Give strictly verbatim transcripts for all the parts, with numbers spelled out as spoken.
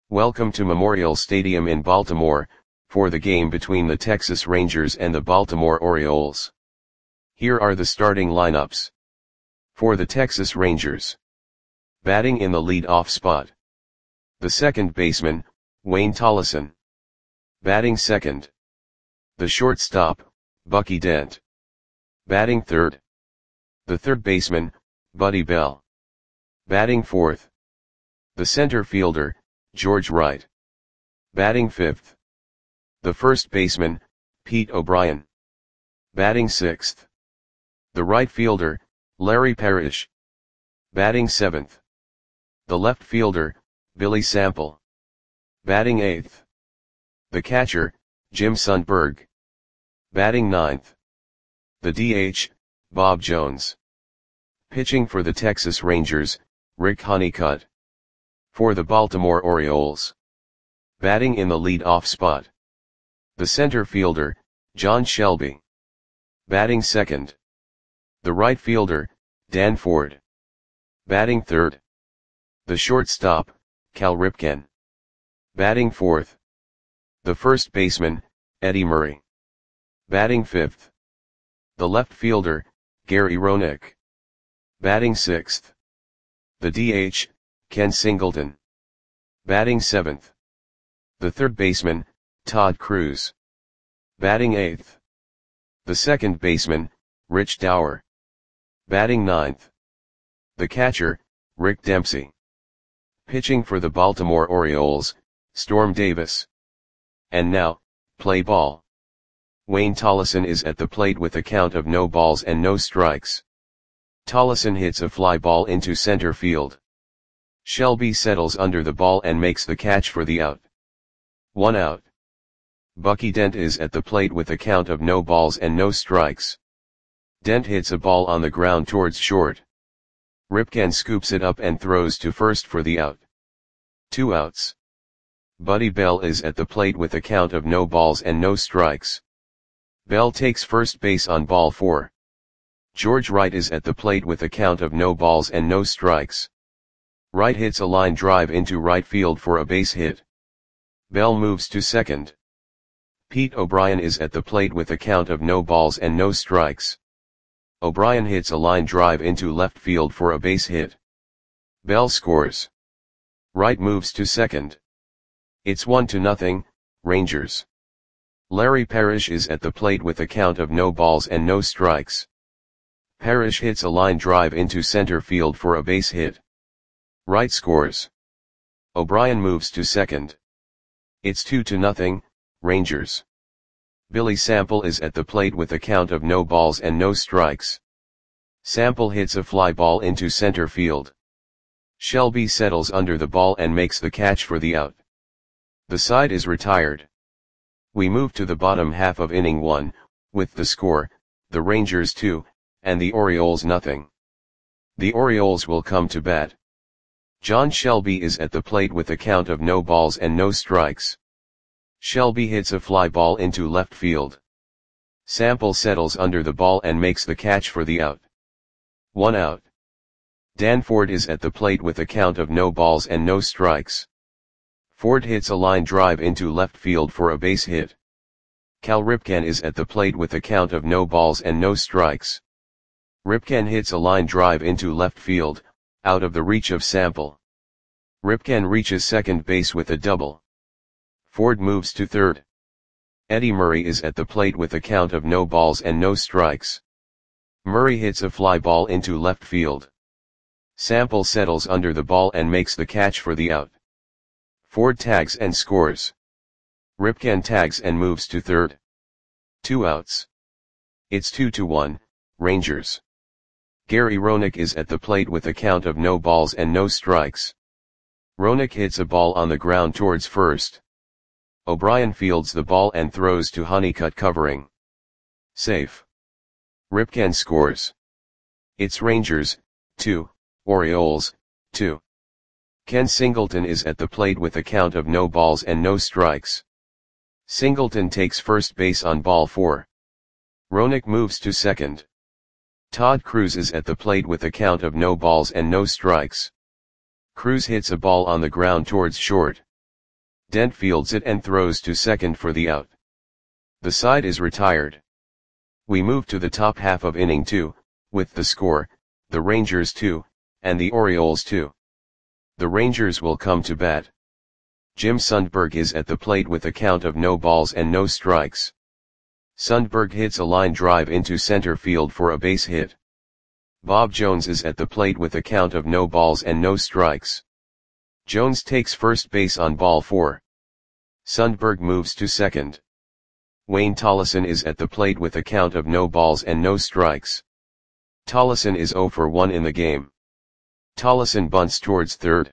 Welcome to Memorial Stadium in Baltimore, for the game between the Texas Rangers and the Baltimore Orioles. Here are the starting lineups. For the Texas Rangers. Batting in the lead-off spot. The second baseman, Wayne Tollefson. Batting second. The shortstop, Bucky Dent. Batting third. The third baseman, Buddy Bell. Batting fourth. The center fielder, George Wright. Batting fifth. The first baseman, Pete O'Brien. Batting sixth. The right fielder, Larry Parrish. Batting seventh. The left fielder, Billy Sample. Batting eighth. The catcher, Jim Sundberg. Batting ninth. The D H, Bob Jones. Pitching for the Texas Rangers, Rick Honeycutt. For the Baltimore Orioles. Batting in the lead-off spot. The center fielder, John Shelby. Batting second. The right fielder, Dan Ford. Batting third. The shortstop, Cal Ripken. Batting fourth. The first baseman, Eddie Murray. Batting fifth. The left fielder, Gary Roenick. Batting sixth. The D H, Ken Singleton. Batting seventh. The third baseman, Todd Cruz. Batting eighth. The second baseman, Rich Dower. Batting ninth. The catcher, Rick Dempsey. Pitching for the Baltimore Orioles, Storm Davis. And now, play ball. Wayne Tollefson is at the plate with a count of no balls and no strikes. Tollefson hits a fly ball into center field. Shelby settles under the ball and makes the catch for the out. One out. Bucky Dent is at the plate with a count of no balls and no strikes. Dent hits a ball on the ground towards short. Ripken scoops it up and throws to first for the out. Two outs. Buddy Bell is at the plate with a count of no balls and no strikes. Bell takes first base on ball four. George Wright is at the plate with a count of no balls and no strikes. Wright hits a line drive into right field for a base hit. Bell moves to second. Pete O'Brien is at the plate with a count of no balls and no strikes. O'Brien hits a line drive into left field for a base hit. Bell scores. Wright moves to second. It's one to nothing, Rangers. Larry Parrish is at the plate with a count of no balls and no strikes. Parrish hits a line drive into center field for a base hit. Wright scores. O'Brien moves to second. It's two to nothing, Rangers. Billy Sample is at the plate with a count of no balls and no strikes. Sample hits a fly ball into center field. Shelby settles under the ball and makes the catch for the out. The side is retired. We move to the bottom half of inning one, with the score, the Rangers two, and the Orioles nothing. The Orioles will come to bat. John Shelby is at the plate with a count of no balls and no strikes. Shelby hits a fly ball into left field. Sample settles under the ball and makes the catch for the out. One out. Dan Ford is at the plate with a count of no balls and no strikes. Ford hits a line drive into left field for a base hit. Cal Ripken is at the plate with a count of no balls and no strikes. Ripken hits a line drive into left field, out of the reach of Sample. Ripken reaches second base with a double. Ford moves to third. Eddie Murray is at the plate with a count of no balls and no strikes. Murray hits a fly ball into left field. Sample settles under the ball and makes the catch for the out. Ford tags and scores. Ripken tags and moves to third. Two outs. It's two to one, Rangers. Gary Roenick is at the plate with a count of no balls and no strikes. Roenick hits a ball on the ground towards first. O'Brien fields the ball and throws to Honeycutt covering. Safe. Ripken scores. It's Rangers, two, Orioles, two. Ken Singleton is at the plate with a count of no balls and no strikes. Singleton takes first base on ball four. Roenick moves to second. Todd Cruz is at the plate with a count of no balls and no strikes. Cruz hits a ball on the ground towards short. Dent fields it and throws to second for the out. The side is retired. We move to the top half of inning two, with the score, the Rangers two, and the Orioles two. The Rangers will come to bat. Jim Sundberg is at the plate with a count of no balls and no strikes. Sundberg hits a line drive into center field for a base hit. Bob Jones is at the plate with a count of no balls and no strikes. Jones takes first base on ball four. Sundberg moves to second. Wayne Tollison is at the plate with a count of no balls and no strikes. Tollison is zero for one in the game. Tollison bunts towards third.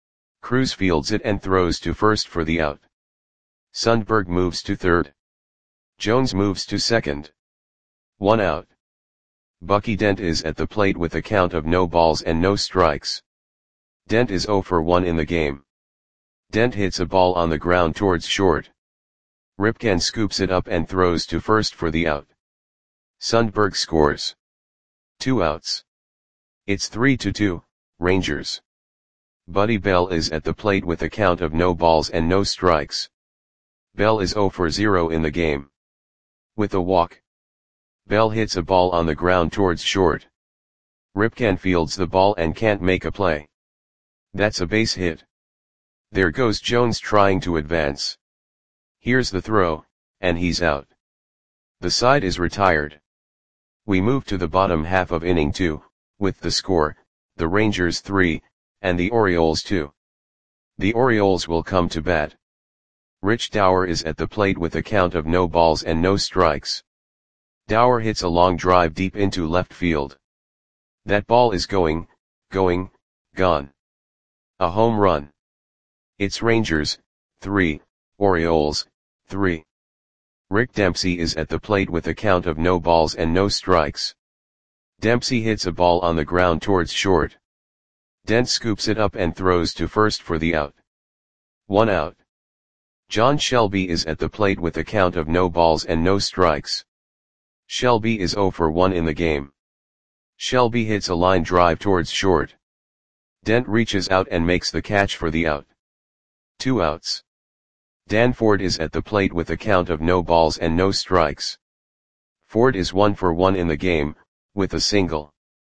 Cruz fields it and throws to first for the out. Sundberg moves to third. Jones moves to second. One out. Bucky Dent is at the plate with a count of no balls and no strikes. Dent is zero for one in the game. Dent hits a ball on the ground towards short. Ripken scoops it up and throws to first for the out. Sundberg scores. Two outs. It's three to two, Rangers. Buddy Bell is at the plate with a count of no balls and no strikes. Bell is zero for zero in the game. With a walk. Bell hits a ball on the ground towards short. Ripken fields the ball and can't make a play. That's a base hit. There goes Jones trying to advance. Here's the throw, and he's out. The side is retired. We move to the bottom half of inning two, with the score, the Rangers three, and the Orioles two. The Orioles will come to bat. Rich Dower is at the plate with a count of no balls and no strikes. Dower hits a long drive deep into left field. That ball is going, going, gone. A home run. It's Rangers, three, Orioles, three. Rick Dempsey is at the plate with a count of no balls and no strikes. Dempsey hits a ball on the ground towards short. Dent scoops it up and throws to first for the out. One out. John Shelby is at the plate with a count of no balls and no strikes. Shelby is zero for one in the game. Shelby hits a line drive towards short. Dent reaches out and makes the catch for the out. Two outs. Dan Ford is at the plate with a count of no balls and no strikes. Ford is one for one in the game, with a single.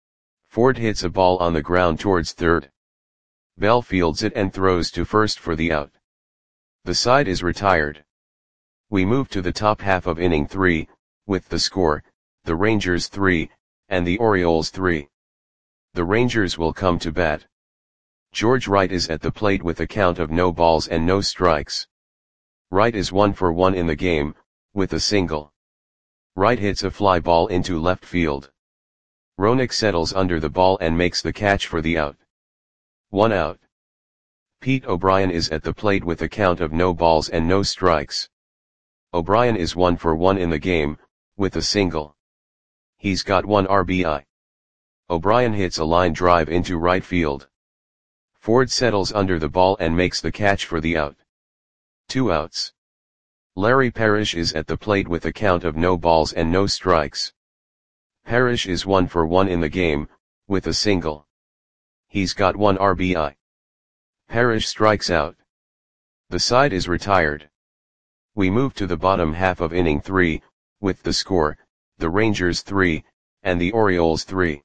Ford hits a ball on the ground towards third. Bell fields it and throws to first for the out. The side is retired. We move to the top half of inning three, with the score, the Rangers three, and the Orioles three. The Rangers will come to bat. George Wright is at the plate with a count of no balls and no strikes. Wright is one for one in the game, with a single. Wright hits a fly ball into left field. Roenick settles under the ball and makes the catch for the out. One out. Pete O'Brien is at the plate with a count of no balls and no strikes. O'Brien is one for one in the game, with a single. He's got one R B I. O'Brien hits a line drive into right field. Ford settles under the ball and makes the catch for the out. Two outs. Larry Parrish is at the plate with a count of no balls and no strikes. Parrish is one for one in the game, with a single. He's got one R B I. Parrish strikes out. The side is retired. We move to the bottom half of inning three, with the score, the Rangers three, and the Orioles three.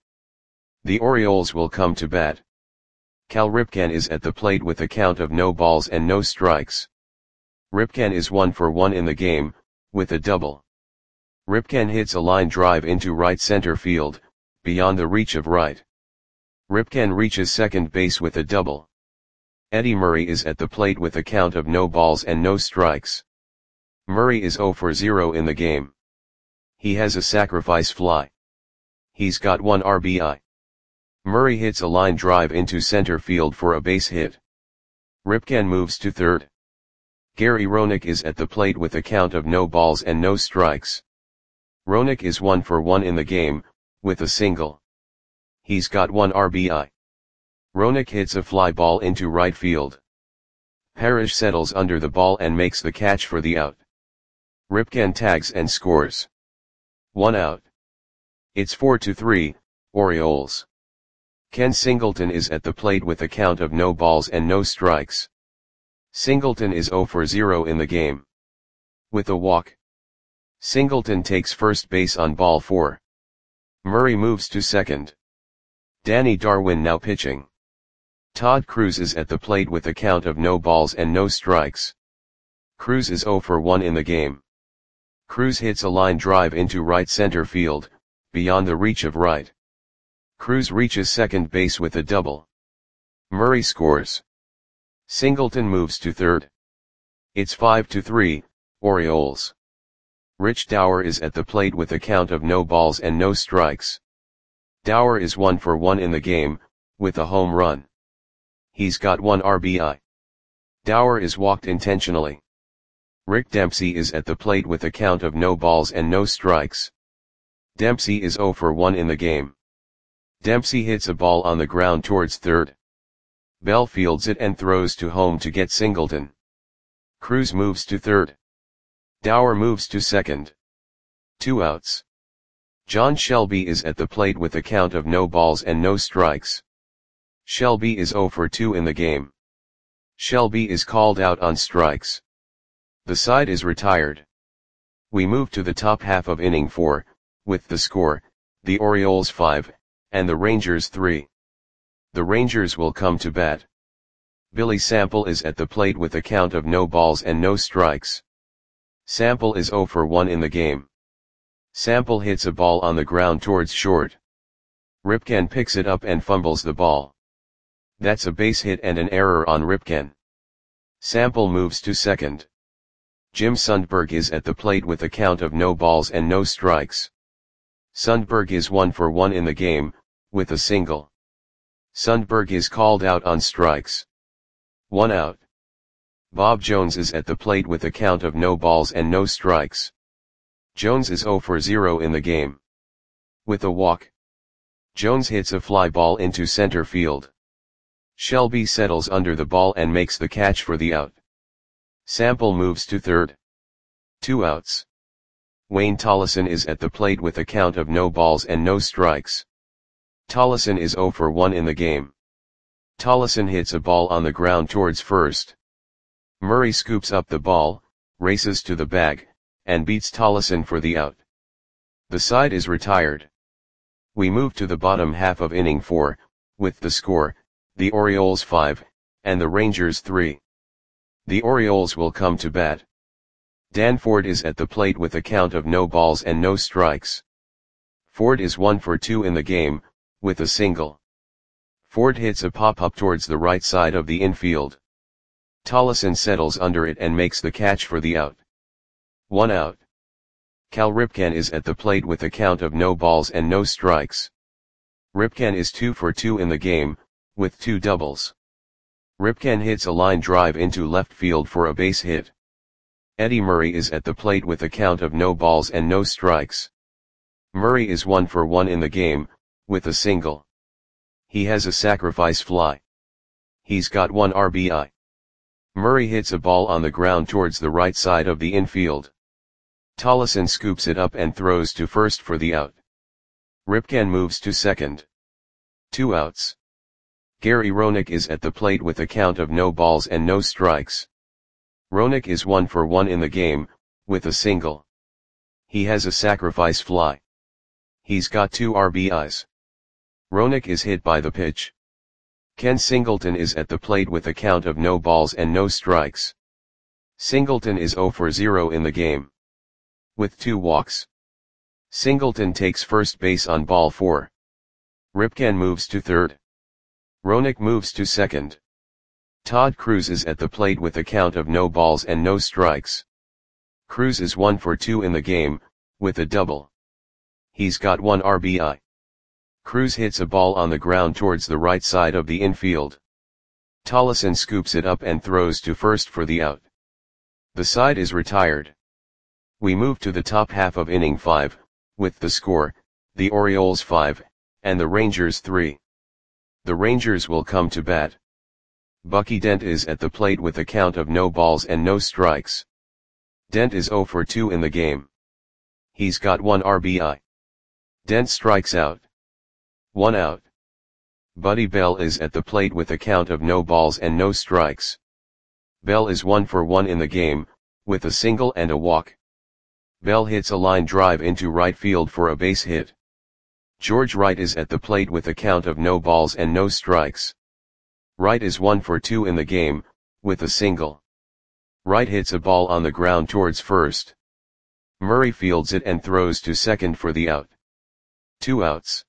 The Orioles will come to bat. Cal Ripken is at the plate with a count of no balls and no strikes. Ripken is one for one in the game, with a double. Ripken hits a line drive into right center field, beyond the reach of Wright. Ripken reaches second base with a double. Eddie Murray is at the plate with a count of no balls and no strikes. Murray is zero for zero in the game. He has a sacrifice fly. He's got one R B I. Murray hits a line drive into center field for a base hit. Ripken moves to third. Gary Roenick is at the plate with a count of no balls and no strikes. Roenick is one for one in the game, with a single. He's got one R B I. Roenick hits a fly ball into right field. Parrish settles under the ball and makes the catch for the out. Ripken tags and scores. One out. It's four to three, Orioles. Ken Singleton is at the plate with a count of no balls and no strikes. Singleton is zero for zero in the game. With a walk, Singleton takes first base on ball four. Murray moves to second. Danny Darwin now pitching. Todd Cruz is at the plate with a count of no balls and no strikes. Cruz is zero for one in the game. Cruz hits a line drive into right center field, beyond the reach of right. Cruz reaches second base with a double. Murray scores. Singleton moves to third. It's five to three, Orioles. Rich Dauer is at the plate with a count of no balls and no strikes. Dauer is one for one in the game, with a home run. He's got one R B I. Dauer is walked intentionally. Rick Dempsey is at the plate with a count of no balls and no strikes. Dempsey is zero for one in the game. Dempsey hits a ball on the ground towards third. Bell fields it and throws to home to get Singleton. Cruz moves to third. Dauer moves to second. Two outs. John Shelby is at the plate with a count of no balls and no strikes. Shelby is zero for two in the game. Shelby is called out on strikes. The side is retired. We move to the top half of inning four, with the score, the Orioles five, and the Rangers three. The Rangers will come to bat. Billy Sample is at the plate with a count of no balls and no strikes. Sample is zero for one in the game. Sample hits a ball on the ground towards short. Ripken picks it up and fumbles the ball. That's a base hit and an error on Ripken. Sample moves to second. Jim Sundberg is at the plate with a count of no balls and no strikes. Sundberg is one for one in the game, with a single. Sundberg is called out on strikes. One out. Bob Jones is at the plate with a count of no balls and no strikes. Jones is zero for zero in the game. With a walk, Jones hits a fly ball into center field. Shelby settles under the ball and makes the catch for the out. Sample moves to third. Two outs. Wayne Tollison is at the plate with a count of no balls and no strikes. Tollison is zero for one in the game. Tollison hits a ball on the ground towards first. Murray scoops up the ball, races to the bag, and beats Tollison for the out. The side is retired. We move to the bottom half of inning four, with the score, the Orioles five, and the Rangers three. The Orioles will come to bat. Dan Ford is at the plate with a count of no balls and no strikes. Ford is one for two in the game, with a single. Ford hits a pop-up towards the right side of the infield. Tollison settles under it and makes the catch for the out. One out. Cal Ripken is at the plate with a count of no balls and no strikes. Ripken is two for two in the game, with two doubles. Ripken hits a line drive into left field for a base hit. Eddie Murray is at the plate with a count of no balls and no strikes. Murray is one for one in the game, with a single. He has a sacrifice fly. He's got one R B I. Murray hits a ball on the ground towards the right side of the infield. Tollison scoops it up and throws to first for the out. Ripken moves to second. Two outs. Gary Roenick is at the plate with a count of no balls and no strikes. Roenick is one for one in the game, with a single. He has a sacrifice fly. He's got two R B Is. Roenick is hit by the pitch. Ken Singleton is at the plate with a count of no balls and no strikes. Singleton is zero for zero in the game. With two walks. Singleton takes first base on ball four. Ripken moves to third. Roenick moves to second. Todd Cruz is at the plate with a count of no balls and no strikes. Cruz is one for two in the game, with a double. He's got one R B I. Cruz hits a ball on the ground towards the right side of the infield. Tollison scoops it up and throws to first for the out. The side is retired. We move to the top half of inning five, with the score, the Orioles five, and the Rangers three. The Rangers will come to bat. Bucky Dent is at the plate with a count of no balls and no strikes. Dent is zero for two in the game. He's got one R B I. Dent strikes out. One out. Buddy Bell is at the plate with a count of no balls and no strikes. Bell is one for one in the game, with a single and a walk. Bell hits a line drive into right field for a base hit. George Wright is at the plate with a count of no balls and no strikes. Wright is one for two in the game, with a single. Wright hits a ball on the ground towards first. Murray fields it and throws to second for the out. Two outs.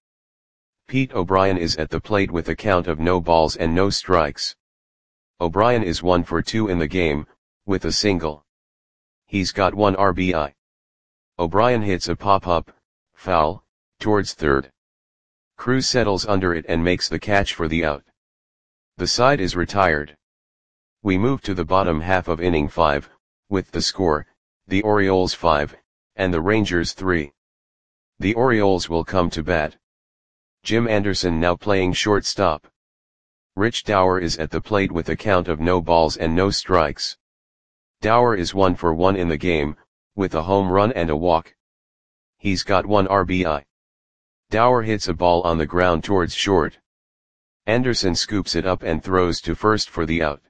Pete O'Brien is at the plate with a count of no balls and no strikes. O'Brien is one for two in the game, with a single. He's got one R B I. O'Brien hits a pop-up, foul, towards third. Cruz settles under it and makes the catch for the out. The side is retired. We move to the bottom half of inning five, with the score, the Orioles five, and the Rangers three. The Orioles will come to bat. Jim Anderson now playing shortstop. Rich Dower is at the plate with a count of no balls and no strikes. Dower is one for one in the game, with a home run and a walk. He's got one R B I. Dower hits a ball on the ground towards short. Anderson scoops it up and throws to first for the out.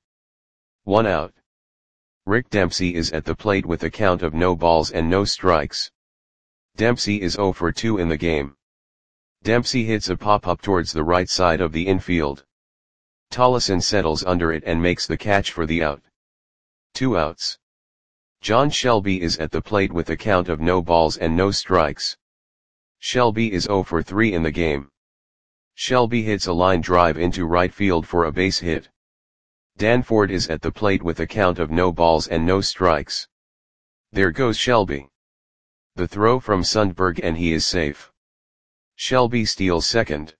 One out. Rick Dempsey is at the plate with a count of no balls and no strikes. Dempsey is zero for two in the game. Dempsey hits a pop-up towards the right side of the infield. Tollison settles under it and makes the catch for the out. Two outs. John Shelby is at the plate with a count of no balls and no strikes. Shelby is zero for three in the game. Shelby hits a line drive into right field for a base hit. Dan Ford is at the plate with a count of no balls and no strikes. There goes Shelby. The throw from Sundberg and he is safe. Shelby steals second.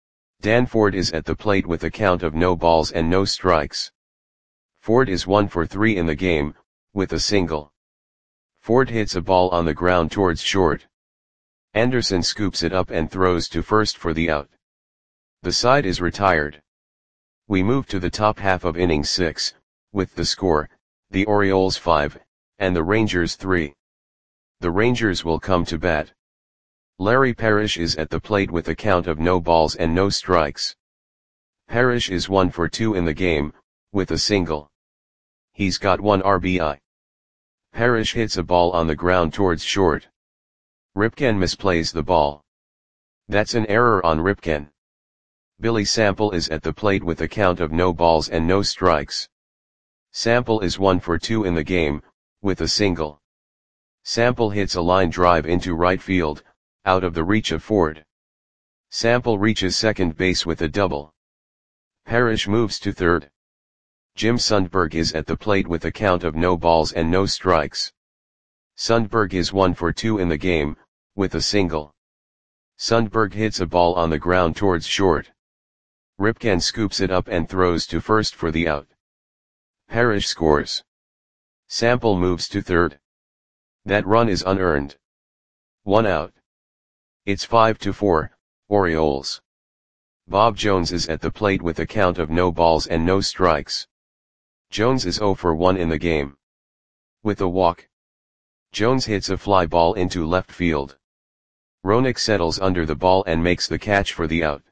Dan Ford is at the plate with a count of no balls and no strikes. Ford is one for three in the game, with a single. Ford hits a ball on the ground towards short. Anderson scoops it up and throws to first for the out. The side is retired. We move to the top half of inning six, with the score, the Orioles five, and the Rangers three. The Rangers will come to bat. Larry Parrish is at the plate with a count of no balls and no strikes. Parrish is one for two in the game, with a single. He's got one R B I. Parrish hits a ball on the ground towards short. Ripken misplays the ball. That's an error on Ripken. Billy Sample is at the plate with a count of no balls and no strikes. Sample is one for two in the game, with a single. Sample hits a line drive into right field, out of the reach of Ford. Sample reaches second base with a double. Parrish moves to third. Jim Sundberg is at the plate with a count of no balls and no strikes. Sundberg is one for two in the game, with a single. Sundberg hits a ball on the ground towards short. Ripken scoops it up and throws to first for the out. Parrish scores. Sample moves to third. That run is unearned. One out. It's five to four, Orioles. Bob Jones is at the plate with a count of no balls and no strikes. Jones is zero for one in the game. With a walk. Jones hits a fly ball into left field. Roenick settles under the ball and makes the catch for the out.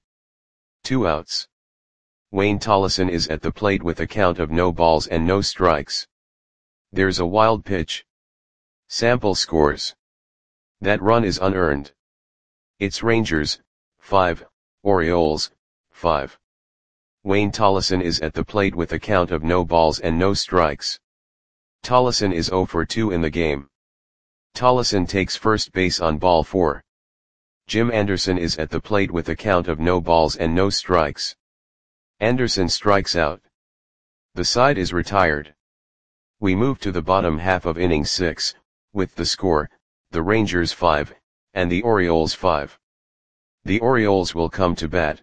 Two outs. Wayne Tollison is at the plate with a count of no balls and no strikes. There's a wild pitch. Sample scores. That run is unearned. It's Rangers, five, Orioles, five. Wayne Tollison is at the plate with a count of no balls and no strikes. Tollison is zero for two in the game. Tollison takes first base on ball four. Jim Anderson is at the plate with a count of no balls and no strikes. Anderson strikes out. The side is retired. We move to the bottom half of inning six, with the score, the Rangers five, and the Orioles five. The Orioles will come to bat.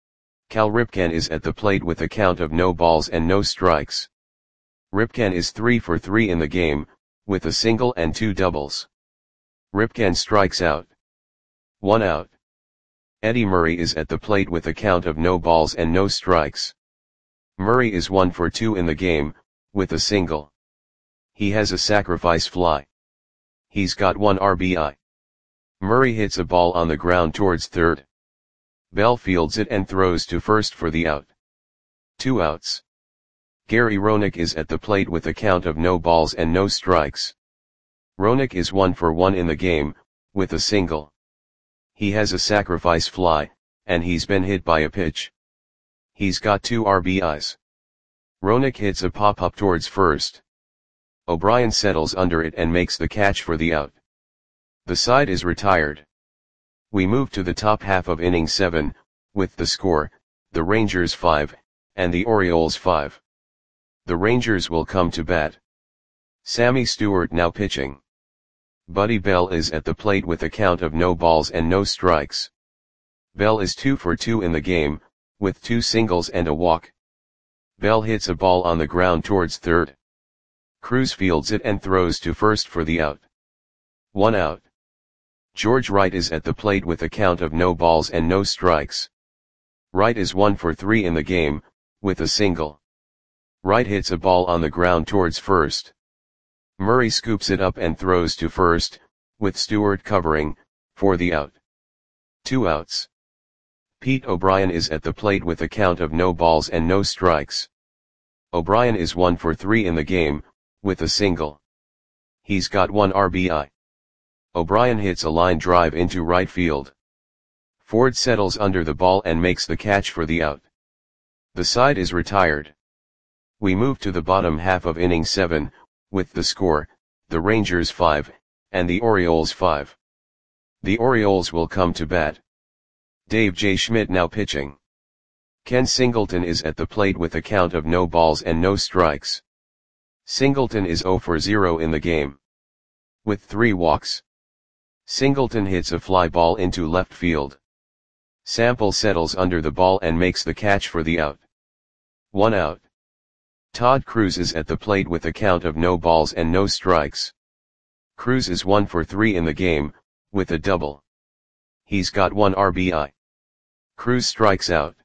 Cal Ripken is at the plate with a count of no balls and no strikes. Ripken is three for three in the game, with a single and two doubles. Ripken strikes out. One out. Eddie Murray is at the plate with a count of no balls and no strikes. Murray is one for two in the game, with a single. He has a sacrifice fly. He's got one R B I. Murray hits a ball on the ground towards third. Bell fields it and throws to first for the out. Two outs. Gary Roenick is at the plate with a count of no balls and no strikes. Roenick is one for one in the game, with a single. He has a sacrifice fly, and he's been hit by a pitch. He's got two R B Is. Roenick hits a pop-up towards first. O'Brien settles under it and makes the catch for the out. The side is retired. We move to the top half of inning seven, with the score, the Rangers five, and the Orioles five. The Rangers will come to bat. Sammy Stewart now pitching. Buddy Bell is at the plate with a count of no balls and no strikes. Bell is two for two in the game, with two singles and a walk. Bell hits a ball on the ground towards third. Cruz fields it and throws to first for the out. One out. George Wright is at the plate with a count of no balls and no strikes. Wright is one for three in the game, with a single. Wright hits a ball on the ground towards first. Murray scoops it up and throws to first, with Stewart covering, for the out. Two outs. Pete O'Brien is at the plate with a count of no balls and no strikes. O'Brien is one for three in the game, with a single. He's got one R B I. O'Brien hits a line drive into right field. Ford settles under the ball and makes the catch for the out. The side is retired. We move to the bottom half of inning seven, with the score, the Rangers five, and the Orioles five. The Orioles will come to bat. Dave J. Schmidt now pitching. Ken Singleton is at the plate with a count of no balls and no strikes. Singleton is zero for zero in the game. With three walks. Singleton hits a fly ball into left field. Sample settles under the ball and makes the catch for the out. One out. Todd Cruz is at the plate with a count of no balls and no strikes. Cruz is one for three in the game, with a double. He's got one R B I. Cruz strikes out.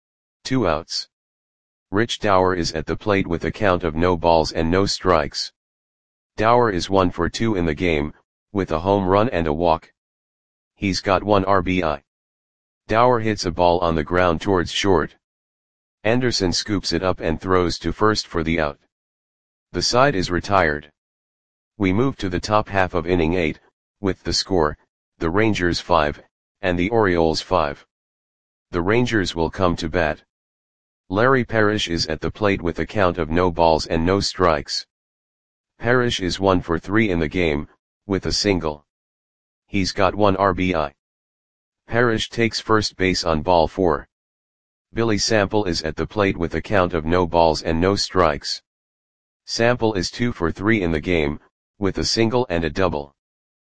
Two outs. Rich Dower is at the plate with a count of no balls and no strikes. Dower is one for two in the game, with a home run and a walk. He's got one R B I. Dower hits a ball on the ground towards short. Anderson scoops it up and throws to first for the out. The side is retired. We move to the top half of inning eight, with the score, the Rangers five, and the Orioles five. The Rangers will come to bat. Larry Parrish is at the plate with a count of no balls and no strikes. Parrish is one for three in the game, with a single. He's got one R B I. Parrish takes first base on ball four. Billy Sample is at the plate with a count of no balls and no strikes. Sample is two for three in the game, with a single and a double.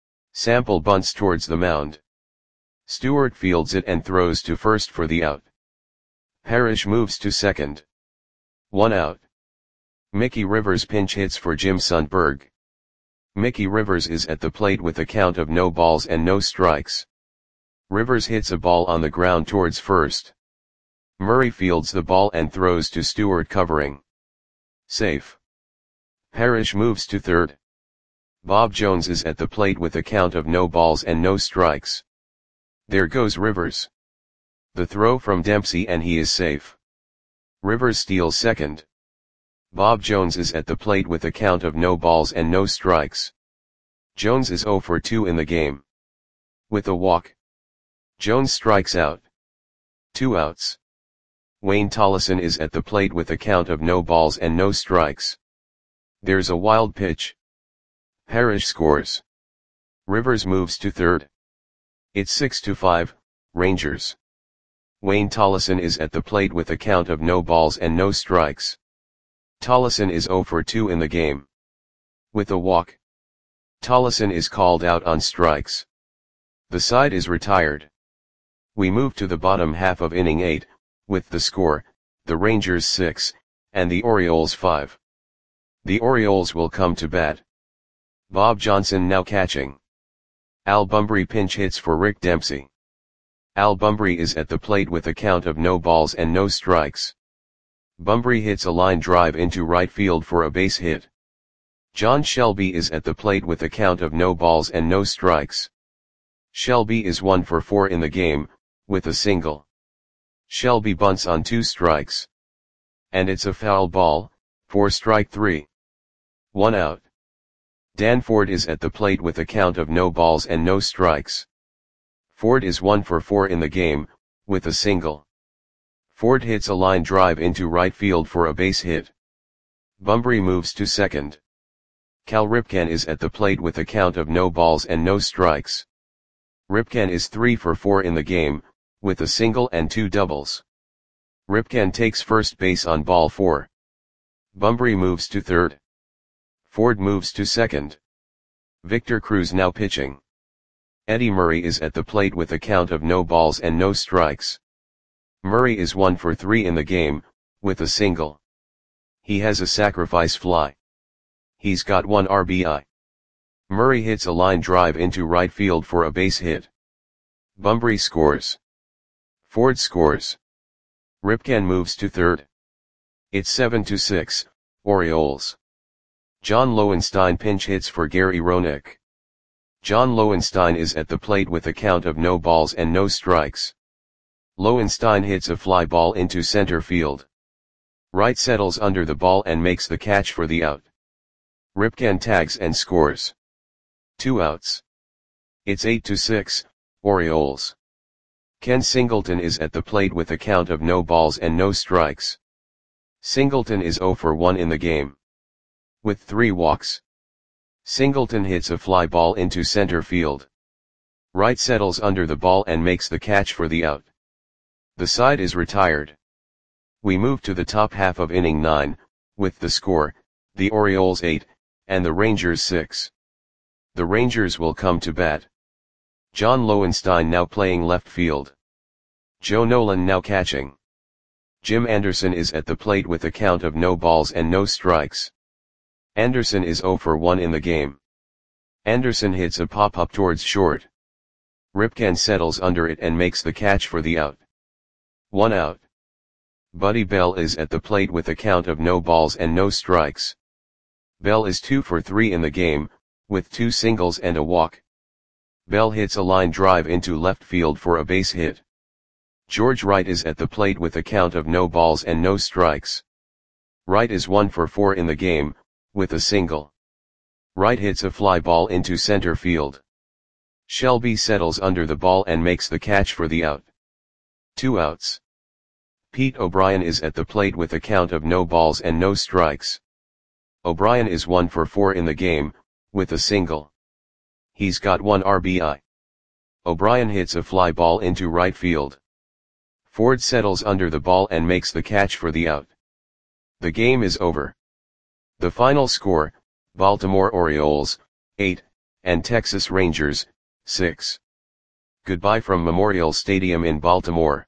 Sample bunts towards the mound. Stewart fields it and throws to first for the out. Parrish moves to second. One out. Mickey Rivers pinch hits for Jim Sundberg. Mickey Rivers is at the plate with a count of no balls and no strikes. Rivers hits a ball on the ground towards first. Murray fields the ball and throws to Stewart covering. Safe. Parrish moves to third. Bob Jones is at the plate with a count of no balls and no strikes. There goes Rivers. The throw from Dempsey and he is safe. Rivers steals second. Bob Jones is at the plate with a count of no balls and no strikes. Jones is zero for two in the game. With a walk. Jones strikes out. Two outs. Wayne Tollison is at the plate with a count of no balls and no strikes. There's a wild pitch. Parrish scores. Rivers moves to third. It's six to five, Rangers. Wayne Tollison is at the plate with a count of no balls and no strikes. Tollison is zero for two in the game. With a walk. Tollison is called out on strikes. The side is retired. We move to the bottom half of inning eight, with the score, the Rangers six, and the Orioles five. The Orioles will come to bat. Bob Johnson now catching. Al Bumbry pinch hits for Rick Dempsey. Al Bumbry is at the plate with a count of no balls and no strikes. Bumbry hits a line drive into right field for a base hit. John Shelby is at the plate with a count of no balls and no strikes. Shelby is one for four in the game, with a single. Shelby bunts on two strikes. And it's a foul ball, For strike three. One out. Dan Ford is at the plate with a count of no balls and no strikes. Ford is one for four in the game, with a single. Ford hits a line drive into right field for a base hit. Bunbury moves to second. Cal Ripken is at the plate with a count of no balls and no strikes. Ripken is three for four in the game, with a single and two doubles. Ripken takes first base on ball four. Bunbury moves to third. Ford moves to second. Victor Cruz now pitching. Eddie Murray is at the plate with a count of no balls and no strikes. Murray is one for three in the game, with a single. He has a sacrifice fly. He's got one R B I. Murray hits a line drive into right field for a base hit. Bunbury scores. Ford scores. Ripken moves to third. It's seven to six, Orioles. John Lowenstein pinch hits for Gary Roenick. John Lowenstein is at the plate with a count of no balls and no strikes. Lowenstein hits a fly ball into center field. Wright settles under the ball and makes the catch for the out. Ripken tags and scores. Two outs. It's eight to six, Orioles. Ken Singleton is at the plate with a count of no balls and no strikes. Singleton is zero for one in the game. With three walks. Singleton hits a fly ball into center field. Wright settles under the ball and makes the catch for the out. The side is retired. We move to the top half of inning nine, with the score, the Orioles eight, and the Rangers six. The Rangers will come to bat. John Lowenstein now playing left field. Joe Nolan now catching. Jim Anderson is at the plate with a count of no balls and no strikes. Anderson is zero for one in the game. Anderson hits a pop-up towards short. Ripken settles under it and makes the catch for the out. One out. Buddy Bell is at the plate with a count of no balls and no strikes. Bell is two for three in the game, with two singles and a walk. Bell hits a line drive into left field for a base hit. George Wright is at the plate with a count of no balls and no strikes. Wright is one for four in the game, with a single. Wright hits a fly ball into center field. Shelby settles under the ball and makes the catch for the out. Two outs. Pete O'Brien is at the plate with a count of no balls and no strikes. O'Brien is one for four in the game, with a single. He's got one R B I. O'Brien hits a fly ball into right field. Ford settles under the ball and makes the catch for the out. The game is over. The final score, Baltimore Orioles, eight, and Texas Rangers, six. Goodbye from Memorial Stadium in Baltimore.